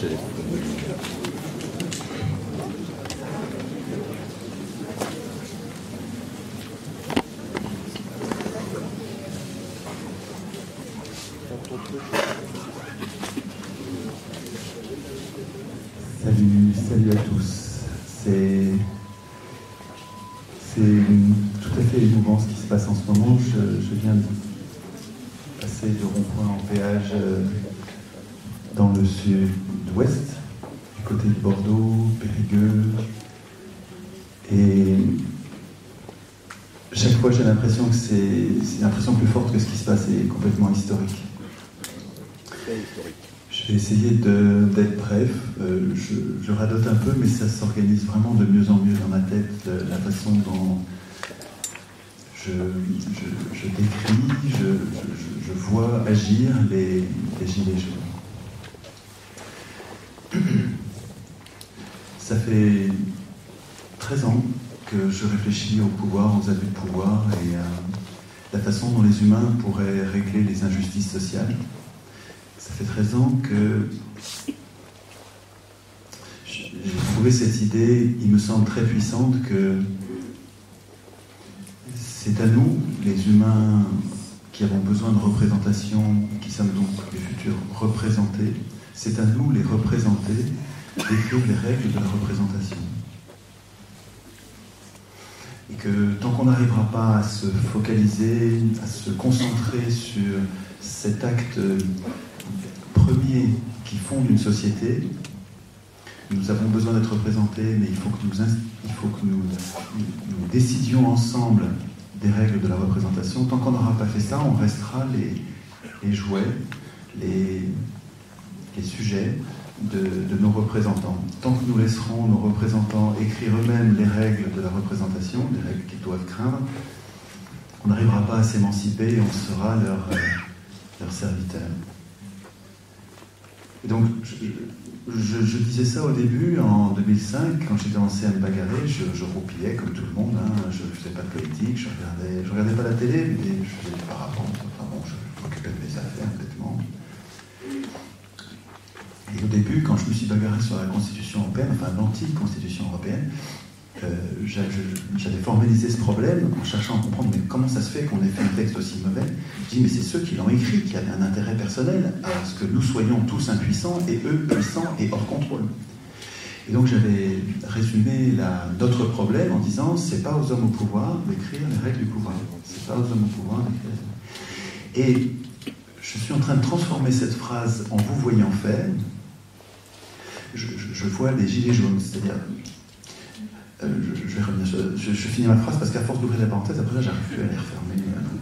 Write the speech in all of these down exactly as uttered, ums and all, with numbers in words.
Salut, salut à tous. C'est, c'est tout à fait émouvant ce qui se passe en ce moment. Je, je viens de passer de rond-point en péage dans le sud-ouest, du côté de Bordeaux, Périgueux. Et chaque fois, j'ai l'impression que c'est, c'est une impression plus forte que ce qui se passe est complètement historique. Je vais essayer de, d'être bref. Euh, je, je radote un peu, mais ça s'organise vraiment de mieux en mieux dans ma tête, la façon dont je, je, je décris, je, je, je vois agir les, les gilets jaunes. Ça fait treize ans que je réfléchis au pouvoir, aux abus de pouvoir et à la façon dont les humains pourraient régler les injustices sociales. Ça fait treize ans que j'ai trouvé cette idée, il me semble très puissante, que c'est à nous, les humains qui avons besoin de représentation, qui sommes donc les futurs représentés, c'est à nous, les représentés, d'écrire les règles de la représentation. Et que tant qu'on n'arrivera pas à se focaliser, à se concentrer sur cet acte premier qui fonde une société, nous avons besoin d'être représentés, mais il faut que nous, il faut que nous, nous décidions ensemble des règles de la représentation. Tant qu'on n'aura pas fait ça, on restera les, les jouets, les, les sujets de, de nos représentants. Tant que nous laisserons nos représentants écrire eux-mêmes les règles de la représentation, les règles qu'ils doivent craindre, on n'arrivera pas à s'émanciper et on sera leur, leur serviteur. Et donc, je, je, je disais ça au début, en deux mille cinq, quand j'ai commencé à me bagarrer, je, je roupillais comme tout le monde, hein, je ne faisais pas de politique, je ne regardais, je regardais pas la télé, mais je faisais des parapentes, enfin bon, je m'occupais de mes affaires, complètement. Et au début, quand je me suis bagarré sur la Constitution européenne, enfin l'anti-Constitution européenne, euh, j'avais formalisé ce problème en cherchant à comprendre mais comment ça se fait qu'on ait fait un texte aussi mauvais. Je dis mais c'est ceux qui l'ont écrit qui avaient un intérêt personnel à ce que nous soyons tous impuissants et eux puissants et hors contrôle. Et donc j'avais résumé la, notre problème en disant c'est pas aux hommes au pouvoir d'écrire les règles du pouvoir. C'est pas aux hommes au pouvoir d'écrire. Et je suis en train de transformer cette phrase en vous voyant faire. Je, je, je vois les gilets jaunes, c'est-à-dire Euh, je, je, vais revenir, je, je, je finis ma phrase parce qu'à force d'ouvrir la parenthèse, après là, j'arrive plus à les refermer. Donc,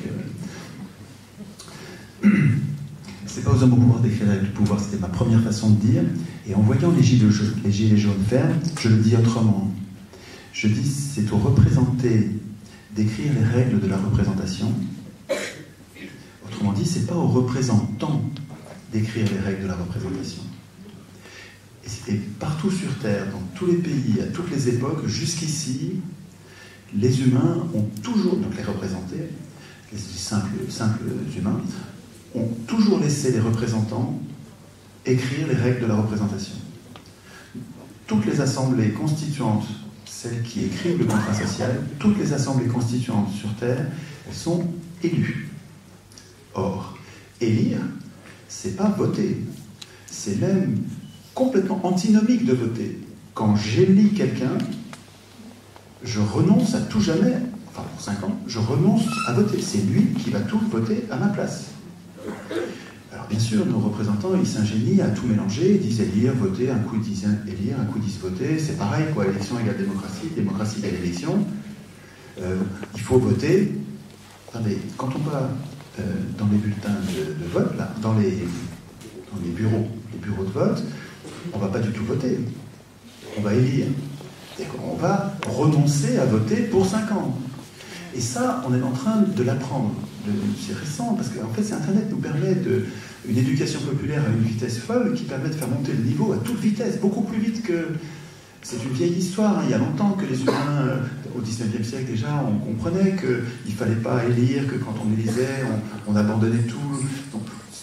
euh... c'est pas aux hommes au pouvoir d'écrire avec le pouvoir, c'était ma première façon de dire. Et en voyant les gilets jaunes, les gilets jaunes faire, je le dis autrement. Je dis c'est aux représentés d'écrire les règles de la représentation. Autrement dit, c'est pas aux représentants d'écrire les règles de la représentation. Et partout sur Terre, dans tous les pays, à toutes les époques, jusqu'ici, les humains ont toujours, donc les représentés, les simples, simples humains, ont toujours laissé les représentants écrire les règles de la représentation. Toutes les assemblées constituantes, celles qui écrivent le contrat social, toutes les assemblées constituantes sur Terre sont élues. Or, élire, c'est pas voter, c'est même complètement antinomique de voter. Quand j'élis quelqu'un, je renonce à tout jamais, enfin pour cinq ans, je renonce à voter. C'est lui qui va tout voter à ma place. Alors bien sûr, nos représentants, ils s'ingénient à tout mélanger, ils disent élire, voter, un coup ils disent élire, un coup ils disent voter, c'est pareil quoi, élection égale démocratie, démocratie égale élection. Euh, il faut voter. Attendez, quand on va euh, dans les bulletins de, de vote, là, dans les, dans les bureaux, les bureaux de vote, on ne va pas du tout voter. On va élire. On va renoncer à voter pour cinq ans. Et ça, on est en train de l'apprendre. C'est récent, parce qu'en fait, Internet nous permet de, une éducation populaire à une vitesse folle qui permet de faire monter le niveau à toute vitesse, beaucoup plus vite que... C'est une vieille histoire, hein. Il y a longtemps que les humains, euh, au dix-neuvième siècle déjà, on comprenait qu'il ne fallait pas élire, que quand on élisait, on, on abandonnait tout. Donc,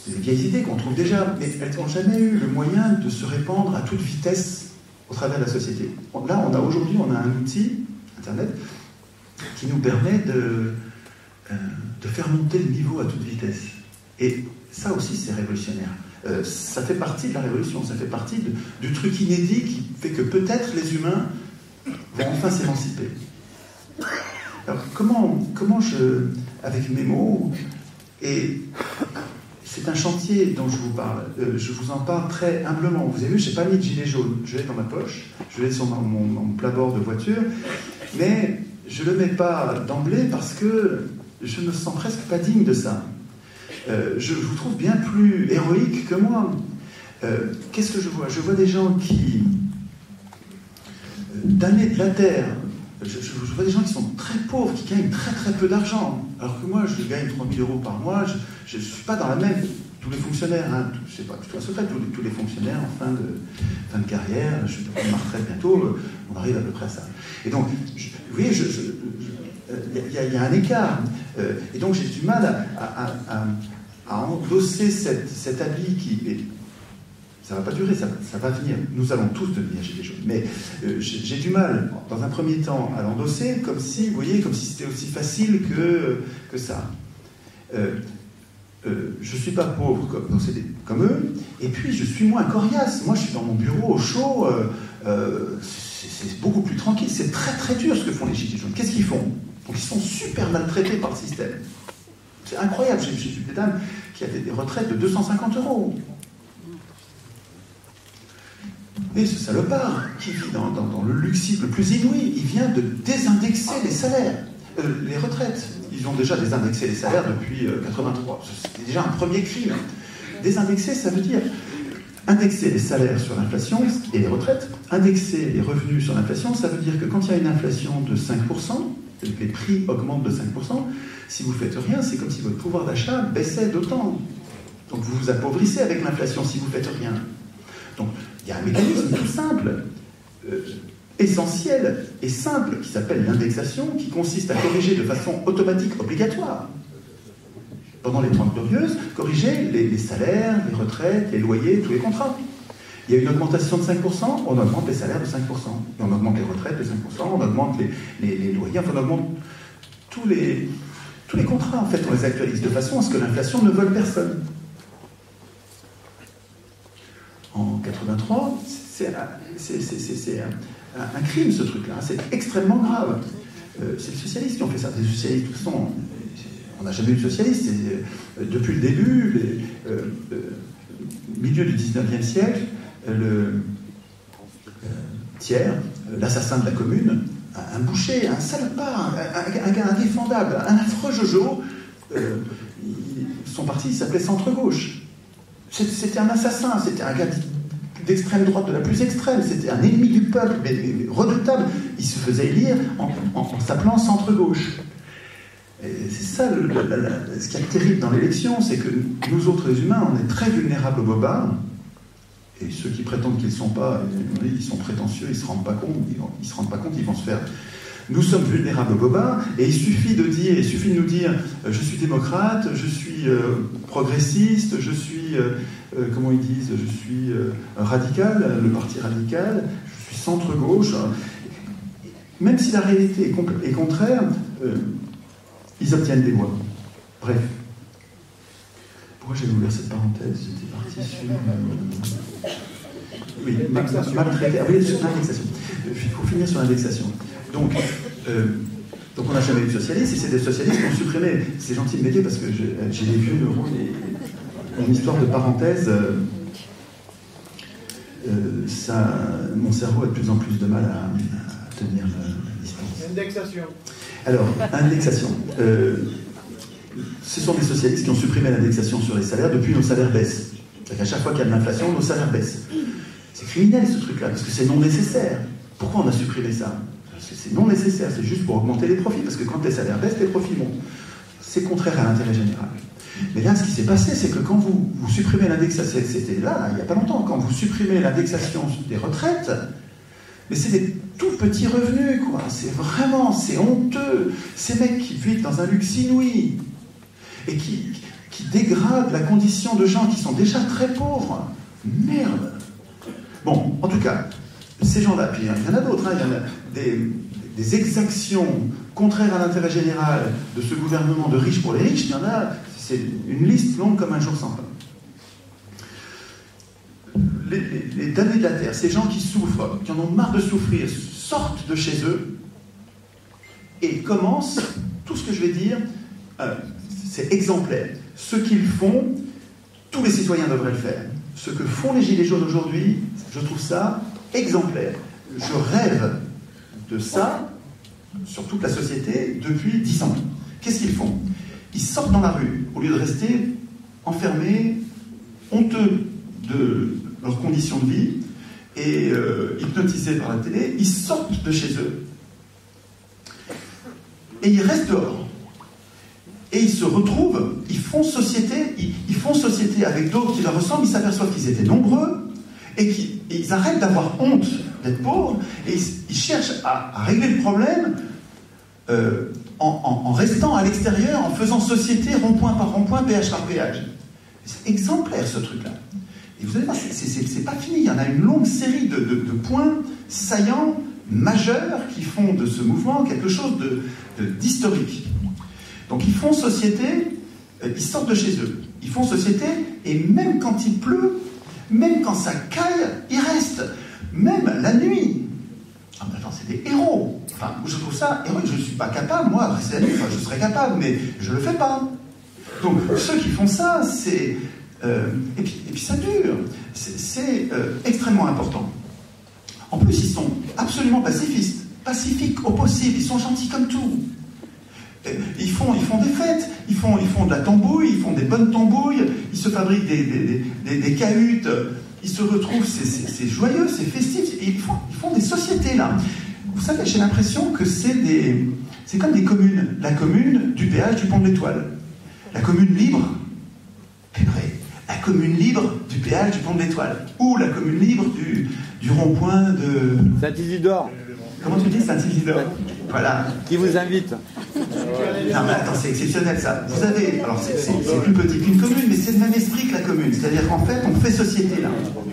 c'est des vieilles idées qu'on trouve déjà, mais elles n'ont jamais eu le moyen de se répandre à toute vitesse au travers de la société. Là, on a aujourd'hui, on a un outil, Internet, qui nous permet de, euh, de faire monter le niveau à toute vitesse. Et ça aussi, c'est révolutionnaire. Euh, ça fait partie de la révolution, ça fait partie de, du truc inédit qui fait que peut-être les humains vont enfin s'émanciper. Alors, comment, comment je, avec mes mots, et c'est un chantier dont je vous parle, euh, je vous en parle très humblement. Vous avez vu, je n'ai pas mis de gilet jaune, je l'ai dans ma poche, je l'ai sur mon, mon, mon plat-bord de voiture, mais je ne le mets pas d'emblée parce que je me sens presque pas digne de ça. Euh, je vous trouve bien plus héroïque que moi. Euh, qu'est-ce que je vois? Je vois des gens qui, euh, damnés de la terre, je, je, je vois des gens qui sont très pauvres, qui gagnent très très peu d'argent, alors que moi je gagne trois mille euros par mois, je ne suis pas dans la même... Tous les fonctionnaires, hein, tous, je sais pas, tout à ce fait, tous les, tous les fonctionnaires en fin de, fin de carrière, je suis ma retraite bientôt, on arrive à peu près à ça. Et donc, je, vous voyez, je... je, je Il y, a, il y a un écart. Euh, et donc j'ai du mal à, à, à, à endosser cette, cet habit qui... Et ça ne va pas durer, ça, ça va venir. Nous allons tous devenir gilets jaunes. Mais euh, j'ai du mal, dans un premier temps, à l'endosser, comme si, vous voyez, comme si c'était aussi facile que, que ça. Euh, euh, je ne suis pas pauvre comme, comme eux, et puis je suis moins coriace. Moi, je suis dans mon bureau au chaud, euh, euh, c'est beaucoup plus tranquille. C'est très très dur ce que font les gilets jaunes. Qu'est-ce qu'ils font? Donc ils sont super maltraités par le système. C'est incroyable. J'ai vu des dames qui avaient des retraites de deux cent cinquante euros. Et ce salopard, qui vit dans, dans, dans le luxe le plus inouï, il vient de désindexer les salaires, euh, les retraites. Ils ont déjà désindexé les salaires depuis euh, quatre-vingt-trois. C'est déjà un premier crime. Désindexer, ça veut dire indexer les salaires sur l'inflation et les retraites. Indexer les revenus sur l'inflation, ça veut dire que quand il y a une inflation de cinq pour cent, que les prix augmentent de cinq pour cent, si vous ne faites rien, c'est comme si votre pouvoir d'achat baissait d'autant. Donc vous vous appauvrissez avec l'inflation si vous ne faites rien. Donc il y a un mécanisme tout simple, euh, essentiel et simple, qui s'appelle l'indexation, qui consiste à corriger de façon automatique, obligatoire, pendant les Trente Glorieuses, corriger les, les salaires, les retraites, les loyers, tous les contrats. Il y a une augmentation de cinq pour cent, on augmente les salaires de cinq pour cent. Et on augmente les retraites de cinq pour cent, on augmente les, les, les loyers, enfin, on augmente tous les, tous les contrats, en fait, on les actualise de façon à ce que l'inflation ne vole personne. En quatre-vingt-trois, c'est un, un, un crime, ce truc-là. C'est extrêmement grave. Euh, c'est les socialistes qui ont fait ça. Les socialistes, de toute façon, on n'a jamais eu de socialistes. Euh, depuis le début, les, euh, euh, milieu du dix-neuvième siècle, le euh, Thiers, l'assassin de la commune, un, un boucher, un salopard, un, un, un gars indéfendable, un affreux Jojo, euh, il, son parti s'appelait Centre-Gauche. C'était un assassin, c'était un gars d'extrême droite, de la plus extrême, c'était un ennemi du peuple, mais, mais redoutable. Il se faisait élire en, en, en s'appelant Centre-Gauche. C'est ça, le, le, la, ce qui est terrible dans l'élection, c'est que nous autres les humains, on est très vulnérables aux bobards, et ceux qui prétendent qu'ils ne sont pas, ils sont prétentieux, ils ne se rendent pas compte, ils ne se rendent pas compte, ils vont se faire... Nous sommes vulnérables aux bobards, et il suffit de dire, il suffit de nous dire, euh, je suis démocrate, je suis euh, progressiste, je suis, euh, euh, comment ils disent, je suis euh, radical, le parti radical, je suis centre-gauche. Même si la réalité est, compl- est contraire, euh, ils obtiennent des voix. Bref. Pourquoi j'ai ouvert cette parenthèse? J'étais parti sur... Euh... Oui, maltraité. Ah oui, sur l'indexation. Il faut finir sur l'indexation. Donc, euh, donc on n'a jamais eu de socialistes, et c'est des socialistes qui ont supprimé. C'est gentil de m'aider parce que j'ai les vieux neurones et une histoire de parenthèse. Euh, euh, ça, mon cerveau a de plus en plus de mal à, à tenir la, la distance. Indexation. Alors, indexation. Euh, ce sont des socialistes qui ont supprimé l'indexation sur les salaires depuis nos salaires baissent. C'est-à-dire qu'à chaque fois qu'il y a de l'inflation, nos salaires baissent. C'est criminel ce truc-là, parce que c'est non nécessaire. Pourquoi on a supprimé ça? C'est non nécessaire, c'est juste pour augmenter les profits, parce que quand les salaires baissent, les profits montent. C'est contraire à l'intérêt général. Mais là, ce qui s'est passé, c'est que quand vous, vous supprimez l'indexation, c'était là, là, il n'y a pas longtemps, quand vous supprimez l'indexation des retraites, mais c'est des tout petits revenus, quoi. C'est vraiment, c'est honteux. Ces mecs qui vivent dans un luxe inouï, et qui, qui qui dégrade la condition de gens qui sont déjà très pauvres. Merde. Bon, en tout cas, ces gens-là, puis il y en a d'autres, hein, il y en a des, des exactions contraires à l'intérêt général de ce gouvernement de riches pour les riches, il y en a, c'est une liste longue comme un jour sans fin. Les, les, les damnés de la terre, ces gens qui souffrent, qui en ont marre de souffrir, sortent de chez eux et commencent, tout ce que je vais dire, euh, c'est exemplaire. Ce qu'ils font, tous les citoyens devraient le faire. Ce que font les Gilets jaunes aujourd'hui, je trouve ça exemplaire. Je rêve de ça sur toute la société depuis dix ans. Qu'est-ce qu'ils font? Ils sortent dans la rue, au lieu de rester enfermés, honteux de leurs conditions de vie, et euh, hypnotisés par la télé, ils sortent de chez eux, et ils restent dehors. Et ils se retrouvent, ils font société, ils, ils font société avec d'autres qui leur ressemblent, ils s'aperçoivent qu'ils étaient nombreux, et qu'ils ils arrêtent d'avoir honte d'être pauvres, et ils, ils cherchent à, à régler le problème euh, en, en, en restant à l'extérieur, en faisant société rond-point par rond-point, péage par péage. C'est exemplaire ce truc-là. Et vous allez voir, c'est pas fini, il y en a une longue série de, de, de points saillants, majeurs, qui font de ce mouvement quelque chose d'historique. Donc ils font société, ils sortent de chez eux, ils font société, et même quand il pleut, même quand ça caille, ils restent. Même la nuit. Ah ben attends, c'est des héros. Enfin, je trouve ça héroïque. Je ne suis pas capable, moi, de rester la nuit. Enfin, je serais capable, mais je ne le fais pas. Donc, ceux qui font ça, c'est... Euh, et, puis, et puis ça dure. C'est euh, extrêmement important. En plus, ils sont absolument pacifistes. Pacifiques au possible. Ils sont gentils comme tout. Ils font, ils font des fêtes, ils font, ils font de la tambouille, ils font des bonnes tambouilles, ils se fabriquent des, des, des, des cahutes, ils se retrouvent, c'est joyeux, c'est festif, ils font, ils font des sociétés là. Vous savez, j'ai l'impression que c'est des, c'est comme des communes. La commune du péage du Pont de l'Étoile. La commune libre, purée, la commune libre du péage du Pont de l'Étoile. Ou la commune libre du, du rond-point de... Saint-Isidore. Comment tu dis, Saint-Isidore? Voilà. Qui vous invite? Non mais attends, c'est exceptionnel ça. Vous avez, alors c'est plus petit qu'une commune, mais c'est le même esprit que la commune. C'est-à-dire qu'en fait, on fait société là.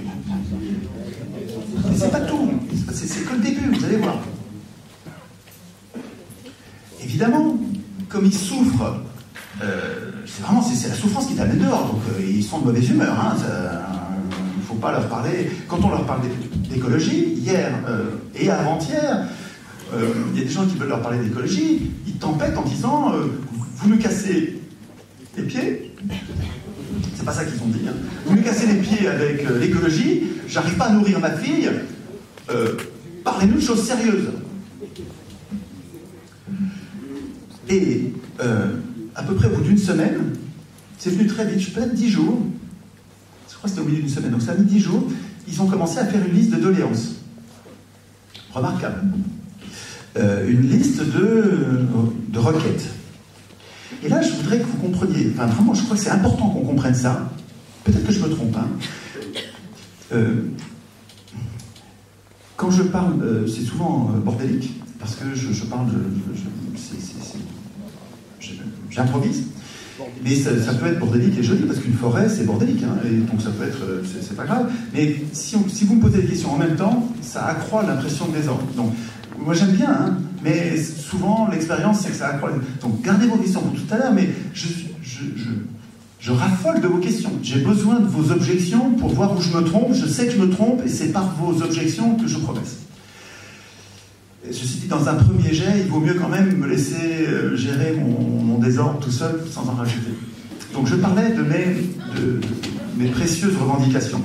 Mais c'est pas tout. C'est que le début, vous allez voir. Évidemment, comme ils souffrent, euh, c'est vraiment c'est la souffrance qui t'amène dehors. Donc euh, ils sont de mauvaise humeur. Hein, il ne faut pas leur parler. Quand on leur parle d'écologie, hier euh, et avant-hier, il euh, y a des gens qui veulent leur parler d'écologie, ils tempêtent en disant euh, vous nous cassez les pieds, c'est pas ça qu'ils ont dit, hein. Vous nous cassez les pieds avec euh, l'écologie, j'arrive pas à nourrir ma fille, euh, parlez-nous de choses sérieuses. Et euh, à peu près au bout d'une semaine, c'est venu très vite, peut-être dix jours, je crois que c'était au milieu d'une semaine, donc ça a mis dix jours, ils ont commencé à faire une liste de doléances. Remarquable. Euh, une liste de, de requêtes. Et là, je voudrais que vous compreniez, enfin vraiment, je crois que c'est important qu'on comprenne ça. Peut-être que je me trompe, hein. Euh, quand je parle, euh, c'est souvent euh, bordélique, parce que je, je parle, j'improvise, mais ça, ça peut être bordélique et joli, parce qu'une forêt, c'est bordélique, hein, et donc ça peut être, c'est pas grave. Mais si, on, si vous me posez des questions en même temps, ça accroît l'impression de désordre. Donc, moi j'aime bien, hein, mais souvent l'expérience c'est que ça accroît. Donc gardez vos questions pour tout à l'heure, mais je, je, je, je raffole de vos questions. J'ai besoin de vos objections pour voir où je me trompe. Je sais que je me trompe et c'est par vos objections que je progresse. Ceci dit, dans un premier jet, il vaut mieux quand même me laisser gérer mon, mon désordre tout seul sans en rajouter. Donc je parlais de mes, de, de mes précieuses revendications.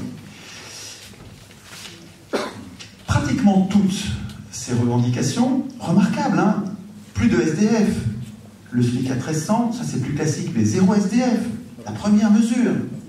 Pratiquement toutes ces revendications, remarquables, hein, plus de S D F, le SMIC à treize cents, ça c'est plus classique, mais zéro S D F, la première mesure.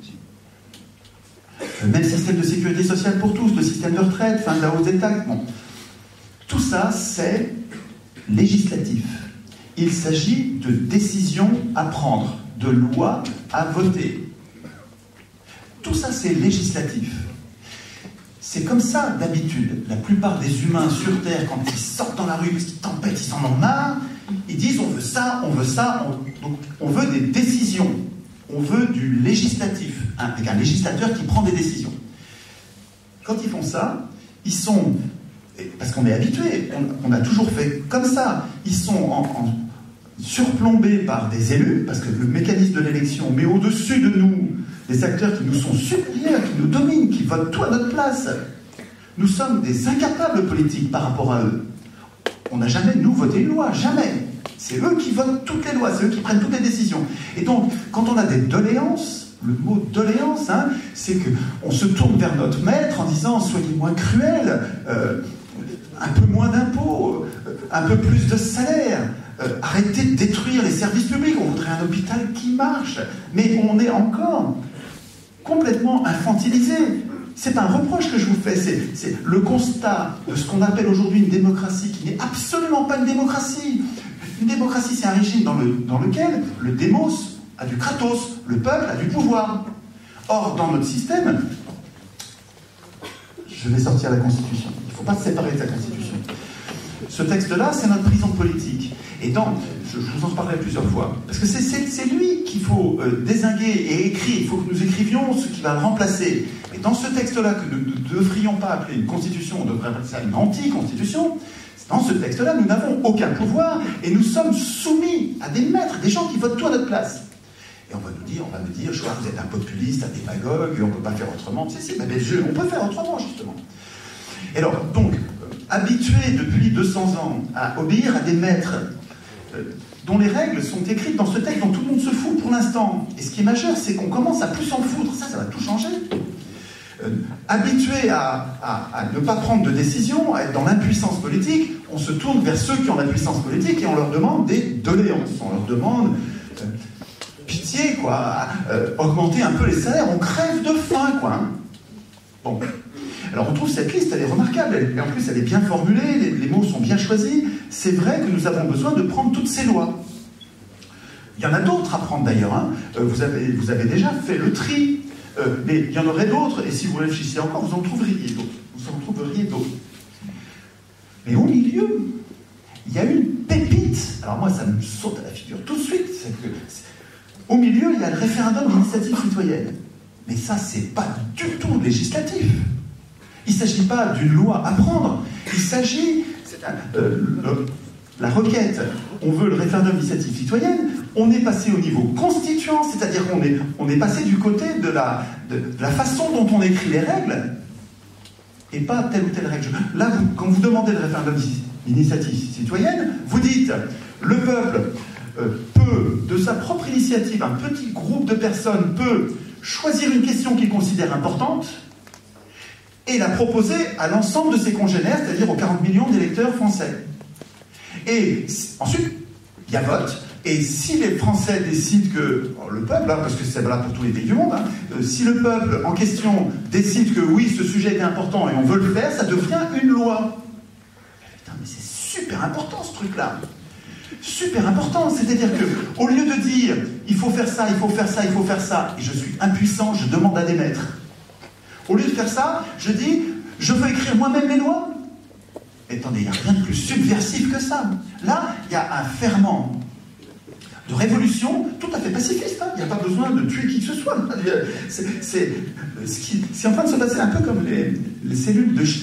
Le même système de sécurité sociale pour tous, le système de retraite, fin de la hausse des taxes. Bon. Tout ça, c'est législatif. Il s'agit de décisions à prendre, de lois à voter. Tout ça, c'est législatif. C'est comme ça, d'habitude. La plupart des humains sur Terre, quand ils sortent dans la rue, parce qu'ils tempêtent, ils s'en ont marre, ils disent on veut ça, on veut ça, on, donc, on veut des décisions. On veut du législatif, hein, avec un législateur qui prend des décisions. Quand ils font ça, ils sont, parce qu'on est habitué, on, on a toujours fait comme ça, ils sont en, en, surplombés par des élus, parce que le mécanisme de l'élection met au-dessus de nous des acteurs qui nous sont supérieurs, qui nous dominent, qui votent tout à notre place. Nous sommes des incapables politiques par rapport à eux. On n'a jamais, nous, voté une loi, jamais. C'est eux qui votent toutes les lois, c'est eux qui prennent toutes les décisions. Et donc, quand on a des doléances, le mot doléance, hein, c'est qu'on se tourne vers notre maître en disant « soyez moins cruel, euh, un peu moins d'impôts, euh, un peu plus de salaire, euh, arrêtez de détruire les services publics, on voudrait un hôpital qui marche. » Mais on est encore complètement infantilisé. C'est pas un reproche que je vous fais, c'est le constat de ce qu'on appelle aujourd'hui une démocratie qui n'est absolument pas une démocratie. Une démocratie, c'est un régime dans, le, dans lequel le démos a du kratos, le peuple a du pouvoir. Or, dans notre système, je vais sortir la Constitution. Il ne faut pas se séparer de la Constitution. Ce texte-là, c'est notre prison politique. Et dans, je, je vous en parlerai plusieurs fois, parce que c'est lui qu'il faut euh, dézinguer et écrire. Il faut que nous écrivions ce qui va le remplacer. Et dans ce texte-là, que nous ne devrions pas appeler une constitution, on devrait appeler ça une anti-constitution, dans ce texte-là, nous n'avons aucun pouvoir et nous sommes soumis à des maîtres, des gens qui votent tout à notre place. Et on va nous dire, on va nous dire, je vois, vous êtes un populiste, un démagogue, on ne peut pas faire autrement. Si, si, mais je, on peut faire autrement, justement. Et alors, donc, habitués depuis deux cents ans à obéir à des maîtres euh, dont les règles sont écrites dans ce texte dont tout le monde se fout pour l'instant. Et ce qui est majeur, c'est qu'on commence à plus s'en foutre. Ça, ça va tout changer. Euh, habitués à, à, à ne pas prendre de décision, à être dans l'impuissance politique, on se tourne vers ceux qui ont la puissance politique et on leur demande des doléances. On leur demande euh, pitié, quoi, euh, augmenter un peu les salaires. On crève de faim, quoi. Hein. Bon. Alors on trouve cette liste, elle est remarquable, elle, et en plus elle est bien formulée, les, les mots sont bien choisis. C'est vrai que nous avons besoin de prendre toutes ces lois. Il y en a d'autres à prendre d'ailleurs. Hein. Euh, vous, avez, vous avez déjà fait le tri. Euh, mais il y en aurait d'autres, et si vous réfléchissez encore, vous en trouveriez d'autres. Vous en trouveriez d'autres. Mais au milieu, il y a une pépite. Alors moi, ça me saute à la figure tout de suite. C'est que, au milieu, il y a le référendum d'initiative citoyenne. Mais ça, c'est pas du tout législatif. Il ne s'agit pas d'une loi à prendre. Il s'agit... Euh, le, la requête, on veut le référendum d'initiative citoyenne, on est passé au niveau constituant, c'est-à-dire qu'on est, on est passé du côté de la, de, de la façon dont on écrit les règles, et pas telle ou telle règle. Là, vous, quand vous demandez le référendum d'initiative citoyenne, vous dites, le peuple euh, peut, de sa propre initiative, un petit groupe de personnes peut choisir une question qu'il considère importante, et la proposer à l'ensemble de ses congénères, c'est-à-dire aux quarante millions d'électeurs français. Et ensuite, il y a vote, et si les Français décident que, le peuple, hein, parce que c'est valable pour tous les pays du monde, hein, euh, si le peuple en question décide que oui, ce sujet est important et on veut le faire, ça devient une loi. Putain, mais c'est super important ce truc-là. Super important, c'est-à-dire que au lieu de dire il faut faire ça, il faut faire ça, il faut faire ça, et je suis impuissant, je demande à des maîtres. Au lieu de faire ça, je dis je veux écrire moi-même les lois. Et attendez, il n'y a rien de plus subversif que ça. Là, il y a un ferment de révolution tout à fait pacifiste. Hein. Il n'y a pas besoin de tuer qui que ce soit. C'est en train de se passer un peu comme les, les cellules de